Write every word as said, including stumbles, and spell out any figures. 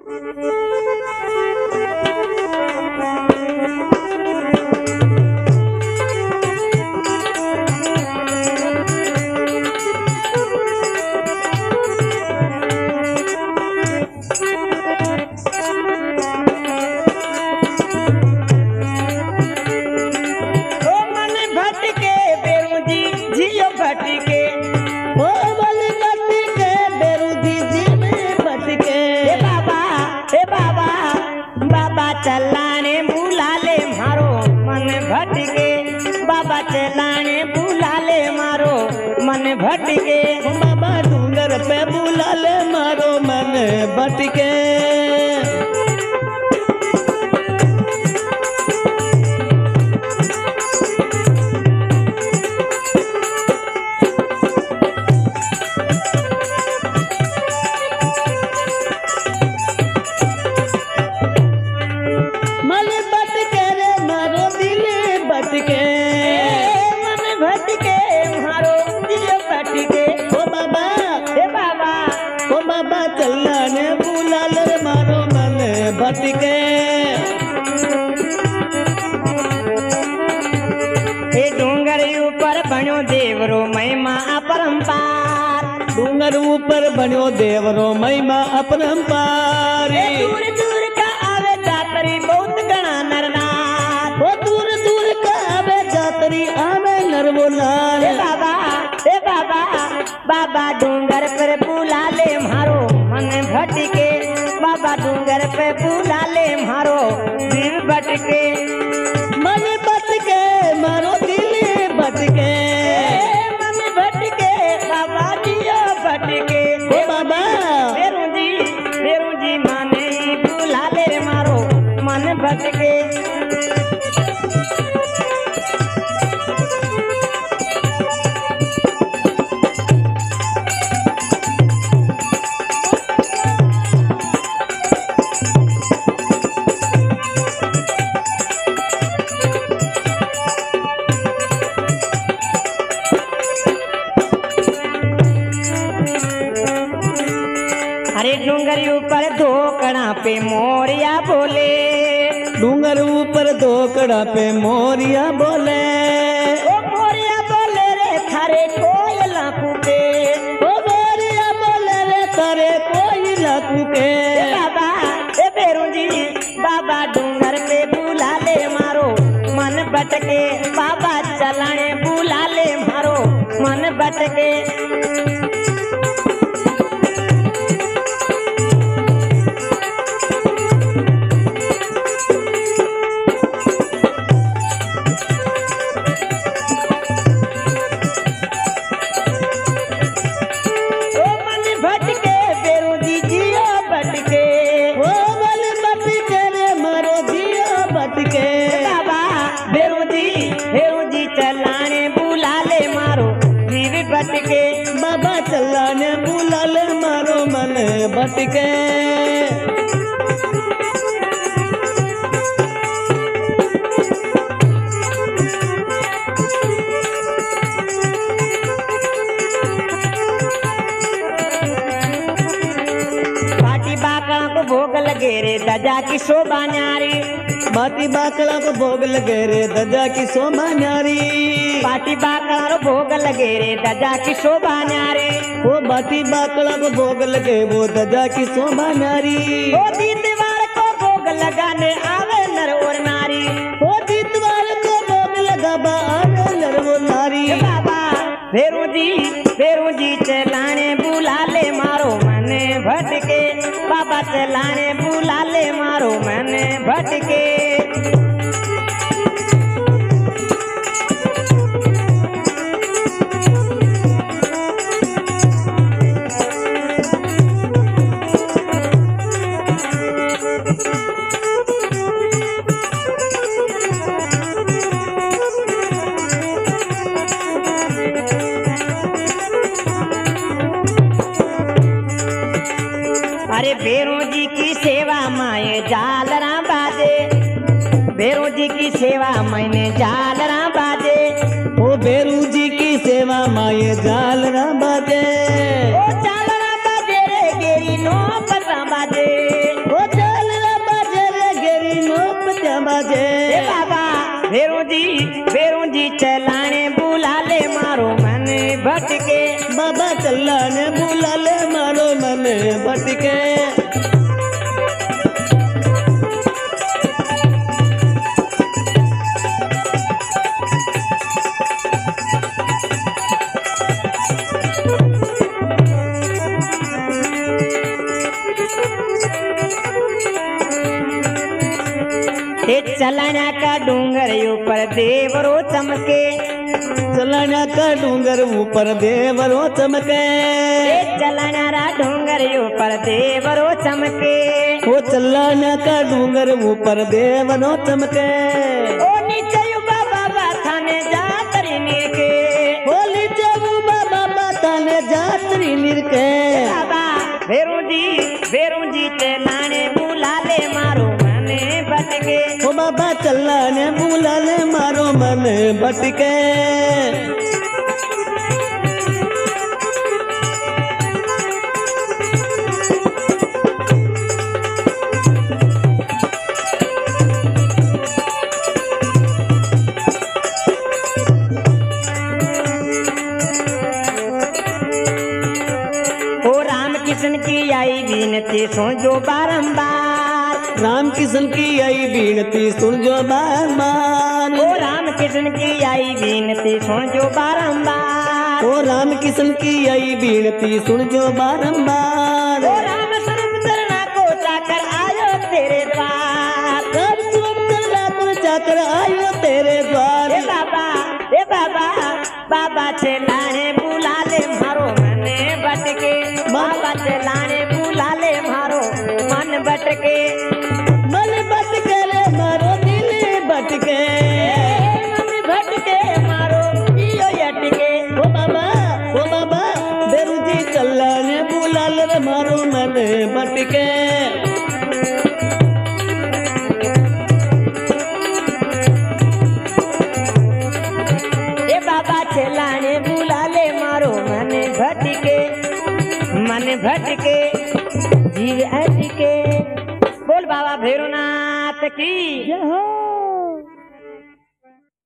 चलाने बुला ले मारो मन भटके, बाबा चलाने बुला ले मारो मन भटके, बाबा डूंगर पे बुला ले मारो मन भटके। ए डूंगर ऊपर बन्यो देवरो महिमा अपरंपार, डूंगर ऊपर बन्यो देवरो महिमा अपरंपार। दूर दूर का आवे जातरी बहुत गणा नरनार, वो दूर दूर का आवे जातरी आवे नरवोनार। ए बाबा ए बाबा बाबा डूंगर पर बुला ले मारो मन भटके, बाबा डूंगर पे बुला ले मारो दिल भटके, मन भटके मारो दिल भटके, मन भटके बाबा जियो भटके। ओ बाबा बेरू जी बेरू जी माने बुला ले मारो मन भटके। अरे डूंगर ऊपर दो कड़ा पे मोरिया बोले, डूंगर ऊपर दो कड़ा पे मोरिया बोले, ओ मोरिया बोले रे थारे कोयला कूके, ओ मोरिया बोले रे थारे कोयला कूके। बाबा ए बेरू जी बाबा डूंगर पे बुला ले मारो मन भटके, बाबा चलाने बुला ले मारो मन भटके। बाबा चलाने बुला ले मारो मन भटके। पाटी बाकड़ा को भोग लगे रे दजा की शोभा न्यारी, पाटी बाकड़ा को भोग लगे रे दजा की शोभा न्यारी, पाटी बाकड़ा को भोग लगे रे दजा की शोभा न्यारी, वो बाटी बाकड़ा को भोग लगे वो दजा की शोभा न्यारी। ओ दीतवार को भोग लगाने आवे नर और नारी, ओ दीतवार को भोग लगा आवे नर और नारी। बाबा भेरू जी भेरू जी चलाने बुला ले मारो मन भटके, बाबा चलाने बुला ले मारो मन भटके। अरे भेरू जी की सेवा माए जालरा बाजे, भेरू जी की सेवा मैंने जालरा बाजे, ओ भेरू जी की सेवा माए जालरा बाजे, ओ जालरा बाजे रे गेरी नो पता बाजे, ओ बाजे ए बाबा भेरू जी भेरू जी चलाने बुला ले मारो मन भटके बाबा चलाने बुला ले मारो मन भटके ए चलाना का डूंगर ऊपर देवरो चमके चलाना का डूंगर ऊपर देवरो चमके ए चलाना रा डूंगर ऊपर देवरो चमके वो चलाना का डूंगर ऊपर देवरो चमके ओ नीचे युवा बाबा थाने जातरी नीके वो नीचे युवा बाबा थाने जातरी नीके बाबा भेरू जी भेरू जी चलाने बुला ले मारो मन भटके ओ बाबा चलाने बुला ले मारो मन भटके कृष्ण की आई विनती सुन जो बारंबार राम कृष्ण की आई विनती सुन जो बारंबार ओ राम कृष्ण की आई विनती सुन जो बारंबार ओ राम कृष्ण की आई विनती सुन जो बारंबार ओ राम स्वरूप चरना को चाकर आयो तेरे द्वार राम स्वरूप चरना को चाकर आयो तेरे द्वार ए बाबा ए बाबा बाबा चलाने बुला ले मारो मन भटके बाबा चलाने बुला ले मारो मन भटके मन भटके ले मारो दिल भटके मन भटके मारो इयो यटके ओ बाबा ओ बाबा भेरू जी चलाने बुला ले मारो मन भटके ए बाबा चलाने बुला ले मारो मन भटके मन भटके जीव अटके बोल बाबा भैरवनाथ की जय हो।